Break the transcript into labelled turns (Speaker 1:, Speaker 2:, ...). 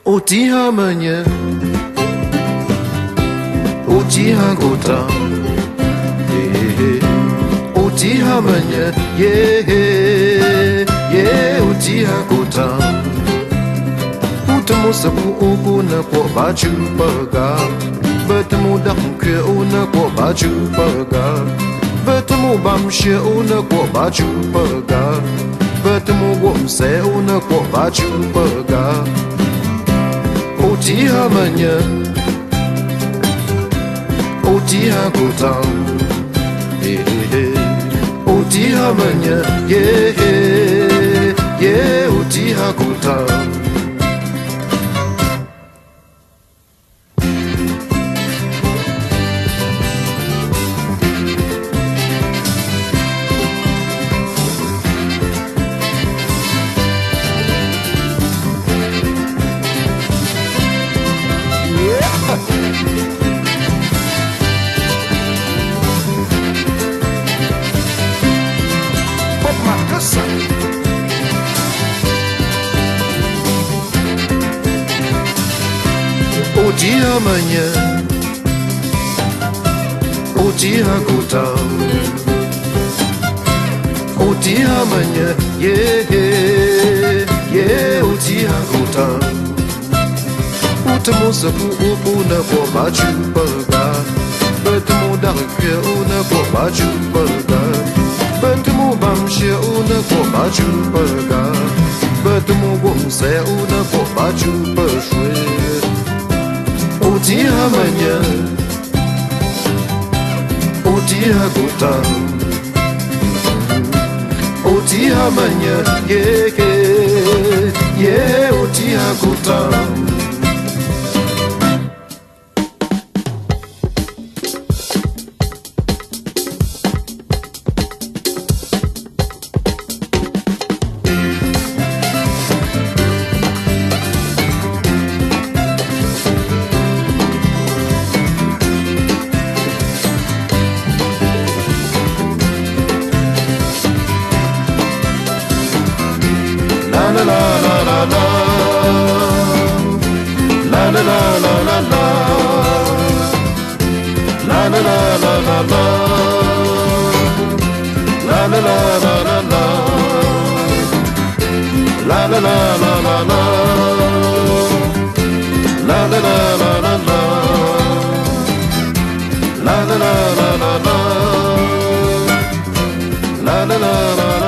Speaker 1: Otihamanya, Otihagota, Otihamanya, Otihagota. Utemu sabu ubuna kwa baju baga, bertemu dangke una kwa baju baga, bertemu bamshe una kwa baju baga, bertemu gomse una kwa baju baga. Otihamanya, Otihagota, Otihamanya, Otihagota. Otihamanya, Otihagota, Otihamanya, Otihagota. Utemu sabu ubuna kwa baju baga, bertemu dangke una kwa baju baga, bertemu bamshe una kwa baju baga, bertemu gomse una kwa baju bashwe. Otihamanya, Otihagota, Otihamanya, Otihagota. La la la la la, la la la la la la, la la la la la la, la la la la la la, la la la la la la, la la la la la la, la la la la la la, la la la la la.